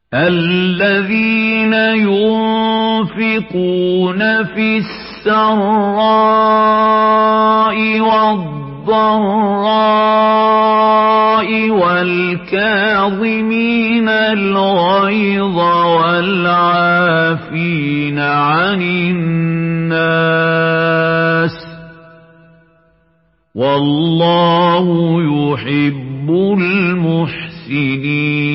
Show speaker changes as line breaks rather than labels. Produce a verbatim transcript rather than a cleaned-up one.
الذين ينفقون في السراء والضراء والكاظمين الغيظ والعافين عن الناس والله يحب المحسنين